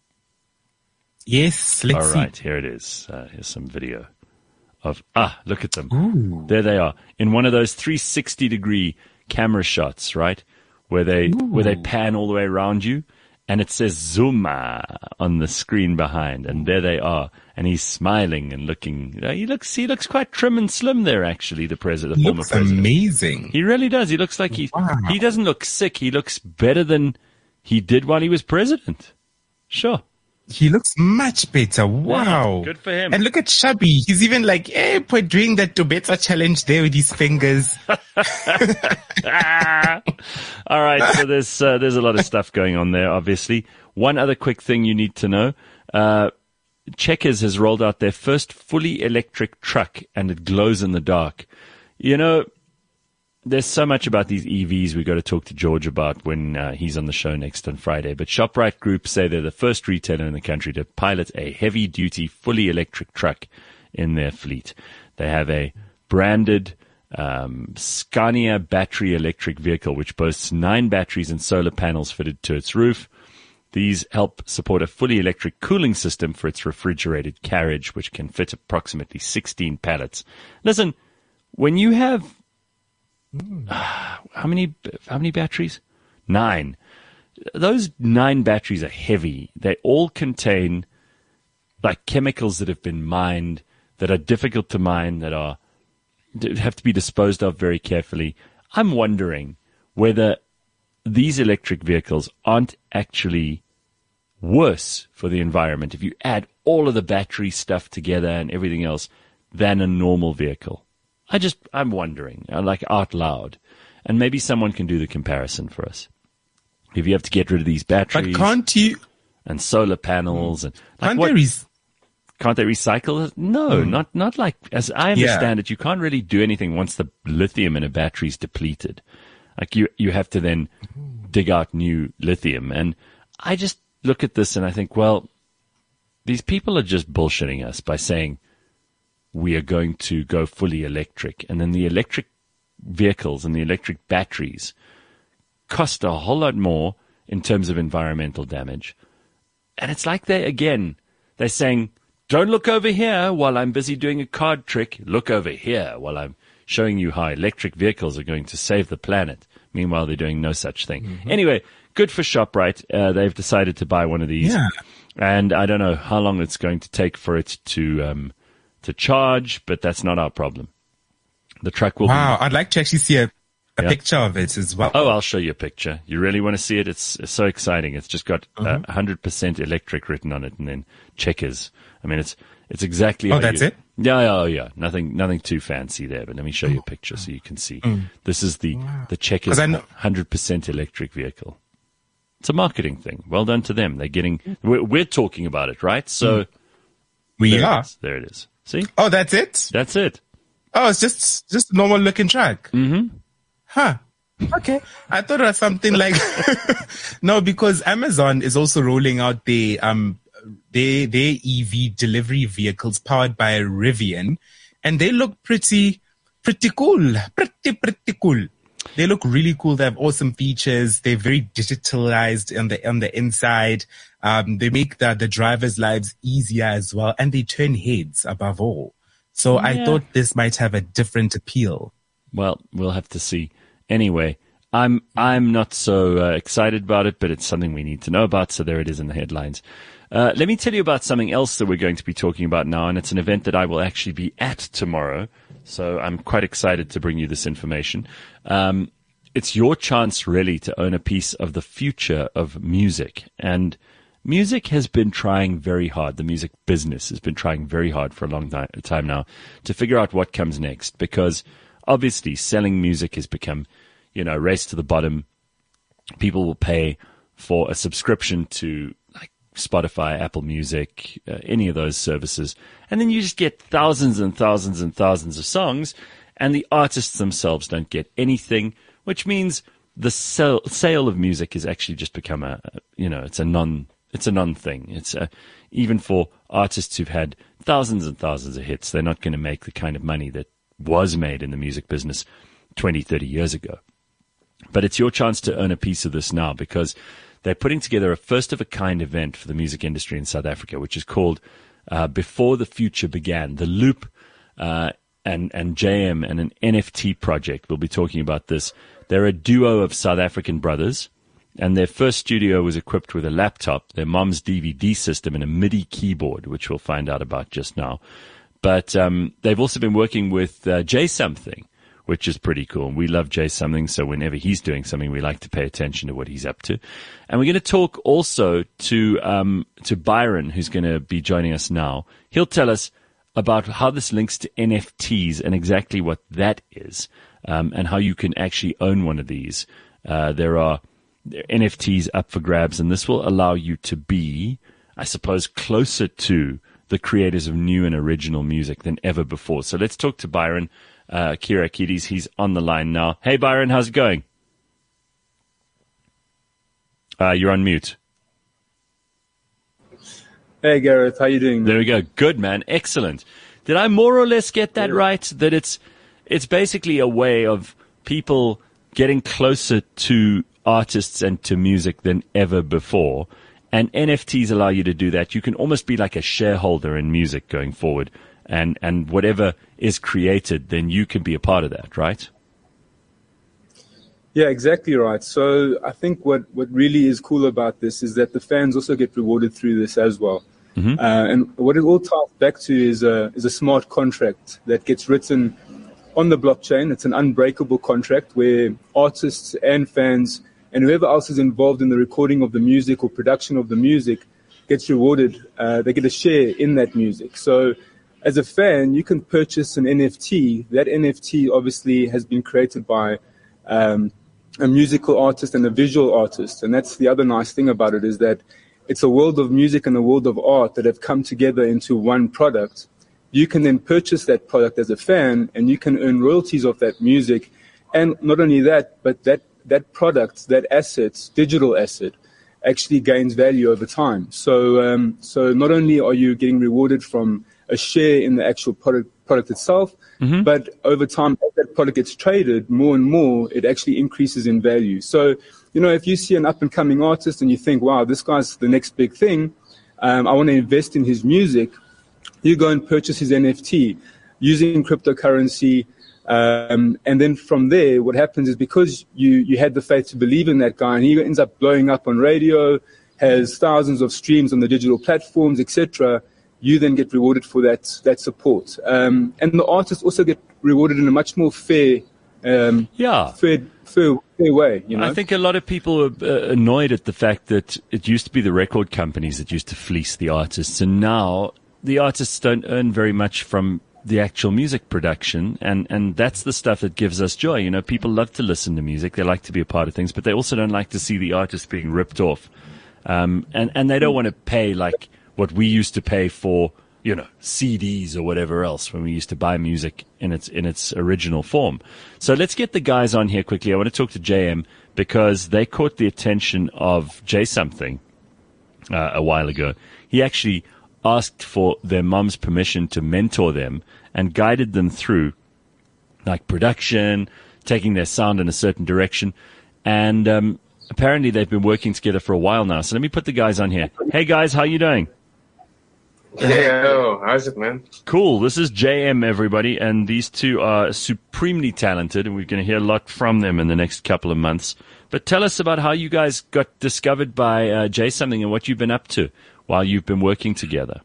Yes, let's see. All right, here it is. Here's some video of, look at them. Ooh. There they are, in one of those 360-degree camera shots, right, where they pan all the way around you. And it says Zuma on the screen behind, and there they are. And he's smiling and looking. He looks quite trim and slim there, actually. The former president. Looks amazing. He really does. He looks like he doesn't look sick. He looks better than he did while he was president. Sure. He looks much better. Wow. Yeah, good for him. And look at Shabby. He's even like, doing that Tobetsa challenge there with his fingers. All right. So there's a lot of stuff going on there, obviously. One other quick thing you need to know. Checkers has rolled out their first fully electric truck, and it glows in the dark. There's so much about these EVs we got to talk to George about when he's on the show next on Friday. But ShopRite Group say they're the first retailer in the country to pilot a heavy-duty, fully electric truck in their fleet. They have a branded Scania battery electric vehicle, which boasts 9 batteries and solar panels fitted to its roof. These help support a fully electric cooling system for its refrigerated carriage, which can fit approximately 16 pallets. Listen, when you have how many batteries? 9. Those 9 batteries are heavy. They all contain like chemicals that have been mined, that are difficult to mine, that have to be disposed of very carefully. I'm wondering whether these electric vehicles aren't actually worse for the environment if you add all of the battery stuff together and everything else than a normal vehicle. I'm wondering, like out loud, and maybe someone can do the comparison for us. If you have to get rid of these batteries, but can't you? And solar panels, and like can't they recycle? No, not like, as I understand it, you can't really do anything once the lithium in a battery is depleted. Like you have to then dig out new lithium, and I just look at this and I think, well, these people are just bullshitting us by saying we are going to go fully electric. And then the electric vehicles and the electric batteries cost a whole lot more in terms of environmental damage. And it's like they're saying, don't look over here while I'm busy doing a card trick. Look over here while I'm showing you how electric vehicles are going to save the planet. Meanwhile, they're doing no such thing. Mm-hmm. Anyway, good for ShopRite. They've decided to buy one of these. Yeah. And I don't know how long it's going to take for it to charge, but that's not our problem. The truck will be... Wow, I'd like to actually see a picture of it as well. Oh, I'll show you a picture. You really want to see it? It's so exciting. It's just got 100% electric written on it, and then checkers. I mean, it's exactly... Oh, that's it? Yeah. Nothing too fancy there, but let me show you a picture so you can see. This is the checkers 100% electric vehicle. It's a marketing thing. Well done to them. They're getting... We're talking about it, right? So... We are. There it is. See? Oh, that's it? That's it. Oh, it's just a normal looking truck. Mm-hmm. Huh. Okay. I thought it was something like, no, because Amazon is also rolling out their EV delivery vehicles powered by Rivian, and they look pretty cool. Pretty cool. They look really cool. They have awesome features. They're very digitalized on the inside. They make the drivers' lives easier as well, and they turn heads above all. So I thought this might have a different appeal. Well, we'll have to see. Anyway, I'm not so excited about it, but it's something we need to know about. So there it is in the headlines. Let me tell you about something else that we're going to be talking about now, and it's an event that I will actually be at tomorrow. So I'm quite excited to bring you this information. It's your chance, really, to own a piece of the future of music. And music has been trying very hard. The music business has been trying very hard for a long time now to figure out what comes next, because obviously selling music has become, a race to the bottom. People will pay for a subscription to like Spotify, Apple Music, any of those services. And then you just get thousands and thousands and thousands of songs, and the artists themselves don't get anything, which means the sale of music has actually just become it's a non-thing. It's even for artists who've had thousands and thousands of hits, they're not going to make the kind of money that was made in the music business 20, 30 years ago. But it's your chance to earn a piece of this now, because they're putting together a first-of-a-kind event for the music industry in South Africa, which is called Before the Future Began. The Loop and JM and an NFT project will be talking about this. They're a duo of South African brothers, and their first studio was equipped with a laptop, their mom's DVD system, and a MIDI keyboard, which we'll find out about just now. But they've also been working with Jay Something, which is pretty cool. We love Jay Something, so whenever he's doing something, we like to pay attention to what he's up to. And we're going to talk also to Byron, who's going to be joining us now. He'll tell us about how this links to NFTs and exactly what that is, and how you can actually own one of these. There are NFTs up for grabs, and this will allow you to be, I suppose, closer to the creators of new and original music than ever before. So let's talk to Byron Kyriakides. He's on the line now. Hey, Byron, how's it going? You're on mute. Hey, Gareth, how you doing, man? There we go. Good, man. Excellent. Did I more or less get that right? That it's basically a way of people getting closer to artists and to music than ever before. And NFTs allow you to do that. You can almost be like a shareholder in music going forward. And whatever is created, then you can be a part of that, right? Yeah, exactly right. So I think what really is cool about this is that the fans also get rewarded through this as well. Mm-hmm. And what it all ties back to is a smart contract that gets written on the blockchain. It's an unbreakable contract where artists and fans and whoever else is involved in the recording of the music or production of the music gets rewarded. They get a share in that music. So as a fan, you can purchase an NFT. That NFT obviously has been created by a musical artist and a visual artist. And that's the other nice thing about it, is that it's a world of music and a world of art that have come together into one product. You can then purchase that product as a fan, and you can earn royalties of that music. And not only that, but that product, that asset, digital asset, actually gains value over time. So not only are you getting rewarded from a share in the actual product itself, mm-hmm. but over time, as that product gets traded more and more, it actually increases in value. So, if you see an up-and-coming artist and you think, wow, this guy's the next big thing, I want to invest in his music, you go and purchase his NFT using cryptocurrency. And then from there, what happens is, because you had the faith to believe in that guy, and he ends up blowing up on radio, has thousands of streams on the digital platforms, etc., you then get rewarded for that support. And the artists also get rewarded in a much more fair way. I think a lot of people are annoyed at the fact that it used to be the record companies that used to fleece the artists, and now the artists don't earn very much from the actual music production, and that's the stuff that gives us joy. People love to listen to music, they like to be a part of things, but they also don't like to see the artist being ripped off. And they don't want to pay like what we used to pay for, CDs or whatever else when we used to buy music in its original form. So let's get the guys on here quickly. I want to talk to JM because they caught the attention of Jay Something a while ago. He actually asked for their mom's permission to mentor them and guided them through like production, taking their sound in a certain direction. And apparently they've been working together for a while now. So let me put the guys on here. Hey guys, how you doing? Yeah, how's it, man? Cool. This is JM, everybody, and these two are supremely talented, and we're going to hear a lot from them in the next couple of months. But tell us about how you guys got discovered by J Something and what you've been up to while you've been working together.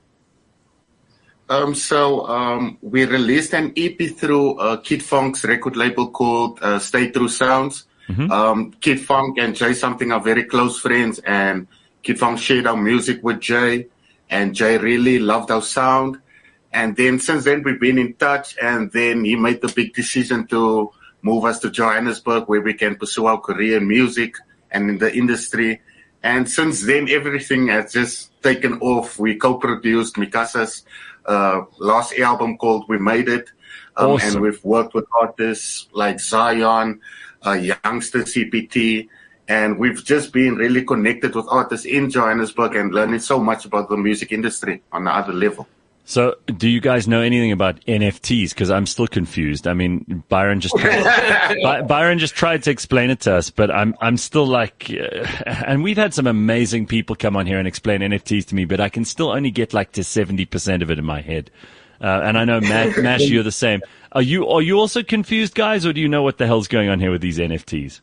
We released an EP through Kid Funk's record label called Stay True Sounds. Kid Funk and J Something are very close friends, and Kid Funk shared our music with Jay, and Jay really loved our sound. And then since then, we've been in touch, and then he made the big decision to move us to Johannesburg, where we can pursue our career in music and in the industry. And since then, everything has just taken off. We co-produced Mikasa's last album called We Made It. Awesome. And we've worked with artists like Zion, Youngster CPT, and we've just been really connected with artists in Johannesburg and learning so much about the music industry on the other level. So, do you guys know anything about NFTs? Because I'm still confused. I mean, Byron just tried to explain it to us, but I'm still like, and we've had some amazing people come on here and explain NFTs to me, but I can still only get like to 70% of it in my head. And I know Mash, you're the same. Are you also confused, guys, or do you know what the hell's going on here with these NFTs?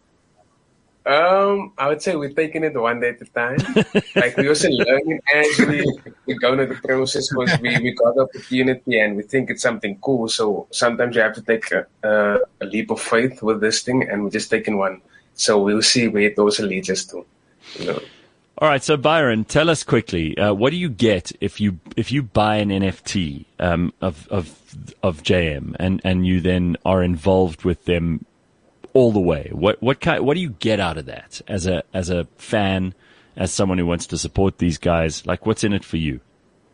I would say we're taking it one day at a time. Like, we're also learning as we go into the process, because we got the opportunity and we think it's something cool. So sometimes you have to take a leap of faith with this thing, and we're just taking one. So we'll see where it also leads us to. You know. All right, so Byron, tell us quickly, what do you get if you buy an NFT of JM and you then are involved with them all the way? What do you get out of that as a fan, as someone who wants to support these guys? Like, what's in it for you?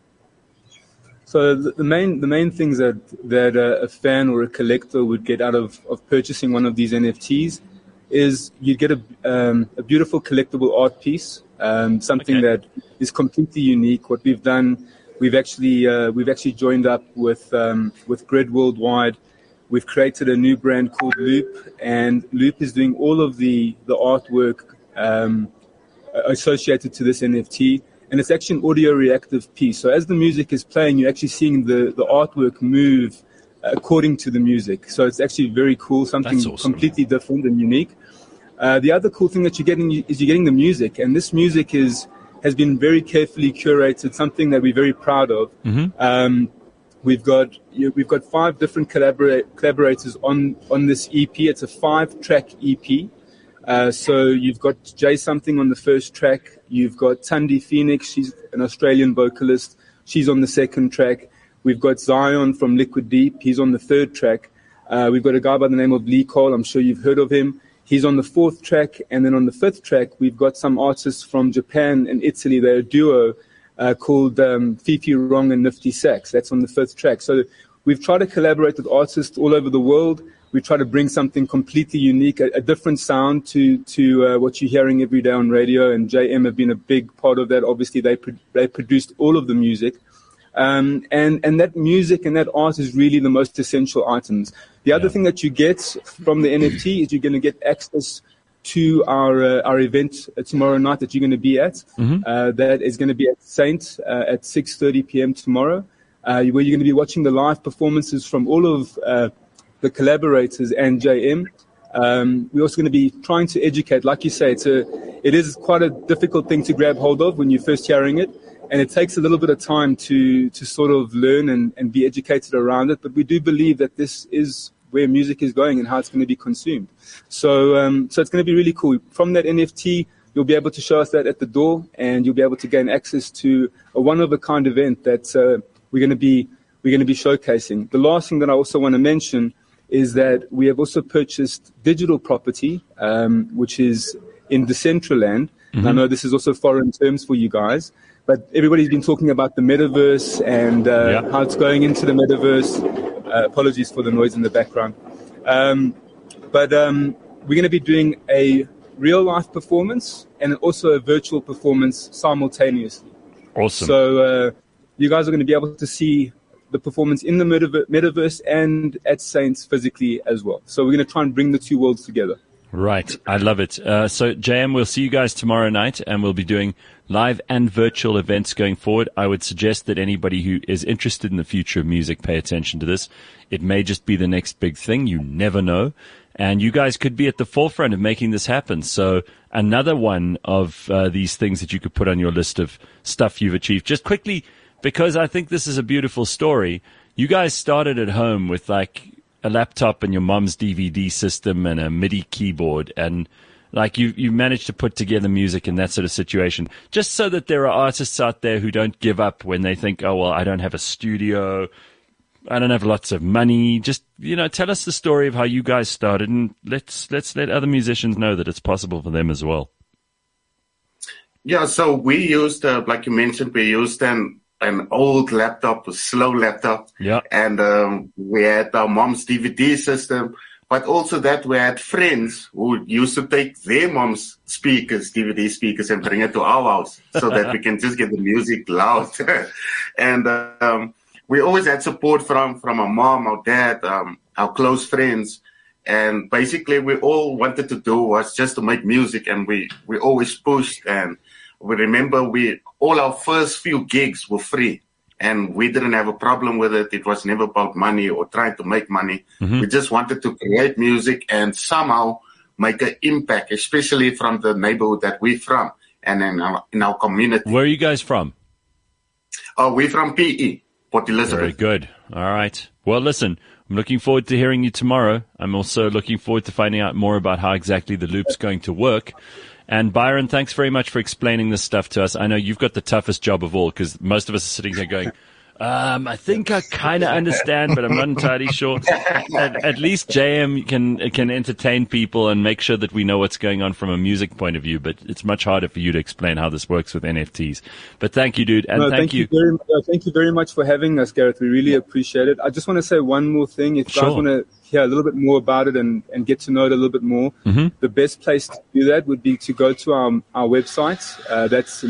So the main things that a fan or a collector would get out of purchasing one of these NFTs is you'd get a beautiful collectible art piece, something that is completely unique. What we've done, we've actually joined up with Grid Worldwide. We've created a new brand called Loop, and Loop is doing all of the artwork associated to this NFT, and it's actually an audio reactive piece. So as the music is playing, you're actually seeing the artwork move according to the music. So it's actually very cool, something awesome. Completely different and unique. The other cool thing that you're getting is you're getting the music, and this music has been very carefully curated, something that we're very proud of. Mm-hmm. We've got 5 different collaborators on this EP. It's a 5-track EP. So you've got J Something on the first track. You've got Thandi Phoenix. She's an Australian vocalist. She's on the second track. We've got Zion from Liquid Deep. He's on the third track. We've got a guy by the name of Lee Cole. I'm sure you've heard of him. He's on the 4th track. And then on the 5th track, we've got some artists from Japan and Italy. They're a duo called Fifi Rong and Nifty Sax. That's on the 5th track. So we've tried to collaborate with artists all over the world. We try to bring something completely unique, a different sound to what you're hearing every day on radio. And JM have been a big part of that. Obviously, they produced all of the music. And that music and that art is really the most essential items. The other thing that you get from the NFT is you're going to get access to our event tomorrow night that you're going to be at. Mm-hmm. That is going to be at Saint at 6:30 p.m. tomorrow, where you're going to be watching the live performances from all of the collaborators and JM. We're also going to be trying to educate. Like you say, it is quite a difficult thing to grab hold of when you're first hearing it. And it takes a little bit of time to sort of learn and be educated around it. But we do believe that this is where music is going and how it's going to be consumed. So it's going to be really cool. From that NFT, you'll be able to show us that at the door, and you'll be able to gain access to a one-of-a-kind event that we're going to be showcasing. The last thing that I also want to mention is that we have also purchased digital property, which is in Decentraland. Mm-hmm. And I know this is also foreign terms for you guys. But everybody's been talking about the metaverse and how it's going into the metaverse. Apologies for the noise in the background. But we're going to be doing a real-life performance and also a virtual performance simultaneously. Awesome. So you guys are going to be able to see the performance in the metaverse and at Saints physically as well. So we're going to try and bring the two worlds together. Right. I love it. So, JM, we'll see you guys tomorrow night, and we'll be doing live and virtual events going forward. I would suggest that anybody who is interested in the future of music pay attention to this. It may just be the next big thing. You never know. And you guys could be at the forefront of making this happen. So another one of these things that you could put on your list of stuff you've achieved. Just quickly, because I think this is a beautiful story. You guys started at home with like a laptop and your mom's DVD system and a MIDI keyboard, and like you managed to put together music in that sort of situation, just so that there are artists out there who don't give up when they think, oh, well, I don't have a studio, I don't have lots of money. Just, tell us the story of how you guys started, and let's let other musicians know that it's possible for them as well. Yeah, so we used, like you mentioned, we used an old laptop, a slow laptop. Yeah. And we had our mom's DVD system, but also that we had friends who used to take their mom's speakers, DVD speakers, and bring it to our house so that we can just get the music loud. And we always had support from our mom, our dad, our close friends. And basically, we all wanted to do was just to make music, and we always pushed. And we remember all our first few gigs were free, and we didn't have a problem with it. It was never about money or trying to make money. Mm-hmm. We just wanted to create music and somehow make an impact, especially from the neighborhood that we're from and in our community. Where are you guys from? We're from PE, Port Elizabeth. Very good. All right. Well, listen, I'm looking forward to hearing you tomorrow. I'm also looking forward to finding out more about how exactly the loop's going to work. And Byron, thanks very much for explaining this stuff to us. I know you've got the toughest job of all, because most of us are sitting here going, I think I kind of understand, but I'm not entirely sure. At least JM can entertain people and make sure that we know what's going on from a music point of view, but it's much harder for you to explain how this works with NFTs. But thank you, dude. And thank you. Thank you very much for having us, Gareth. We really appreciate it. I just want to say one more thing. If you guys want to hear a little bit more about it and get to know it a little bit more, the best place to do that would be to go to our website. That's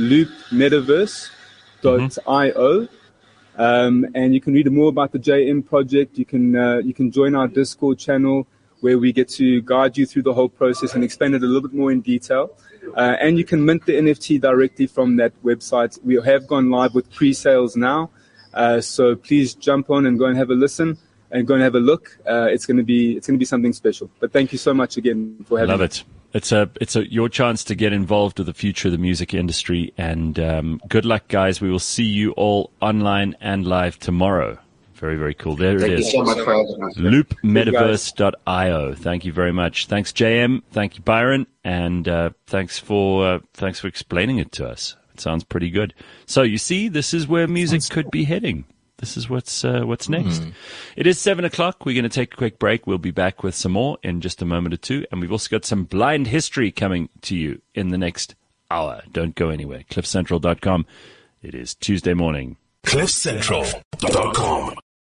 loopmetaverse.io. And you can read more about the JM project. You can join our Discord channel where we get to guide you through the whole process and explain it a little bit more in detail. And you can mint the NFT directly from that website. We have gone live with pre-sales now. So please jump on and go and have a listen and go and have a look. It's going to be something special. But thank you so much again for having me. Love it. It's your chance to get involved with the future of the music industry, and good luck, guys. We will see you all online and live tomorrow. Very, very cool. There it is. Thank you so much for having us. Loopmetaverse.io. Thank you very much. Thanks, JM. Thank you, Byron, and thanks for explaining it to us. It sounds pretty good. So you see, this is where music could be heading. This is what's next. It is 7:00. We're going to take a quick break. We'll be back with some more in just a moment or two. And we've also got some blind history coming to you in the next hour. Don't go anywhere. CliffCentral.com. It is Tuesday morning. CliffCentral.com